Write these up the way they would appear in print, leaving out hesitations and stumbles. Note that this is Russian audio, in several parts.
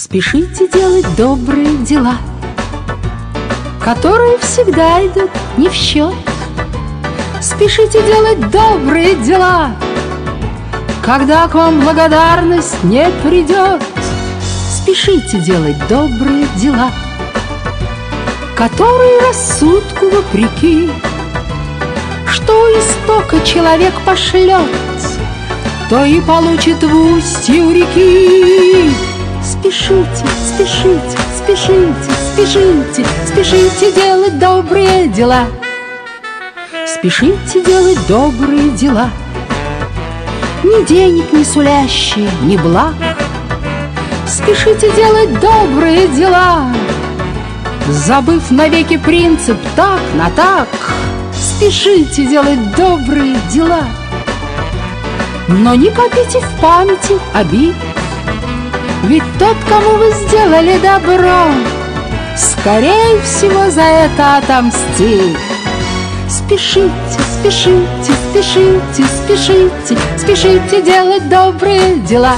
Спешите делать добрые дела, которые всегда идут не в счет. Спешите делать добрые дела, когда к вам благодарность не придет. Спешите делать добрые дела, которые рассудку вопреки. Что истока человек пошлет, то и получит в устье у реки. Спешите, спешите, спешите, спешите, спешите делать добрые дела. Спешите делать добрые дела, ни денег не сулящие, ни благ. Спешите делать добрые дела, забыв навеки принцип так на так. Спешите делать добрые дела, но не копите в памяти обид, ведь тот, кому вы сделали добро, скорее всего за это отомстит. Спешите, спешите, спешите, спешите, спешите делать добрые дела.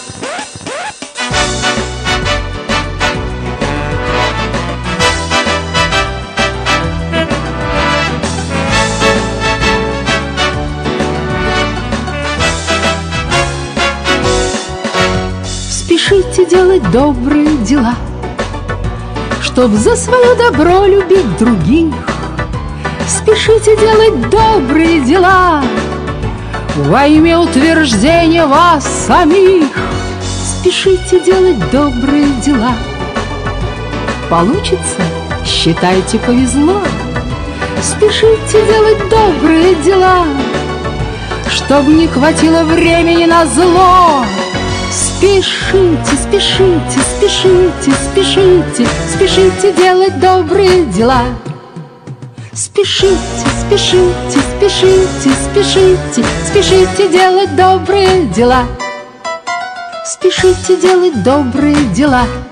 Спешите делать добрые дела, чтоб за свое добро любить других. Спешите делать добрые дела во имя утверждения вас самих. Спешите делать добрые дела. Получится, считайте, повезло. Спешите делать добрые дела, чтоб не хватило времени на зло. Спешите, спешите, спешите, спешите, спешите делать добрые дела. Спешите, спешите, спешите, спешите, спешите делать добрые дела. Спешите делать добрые дела.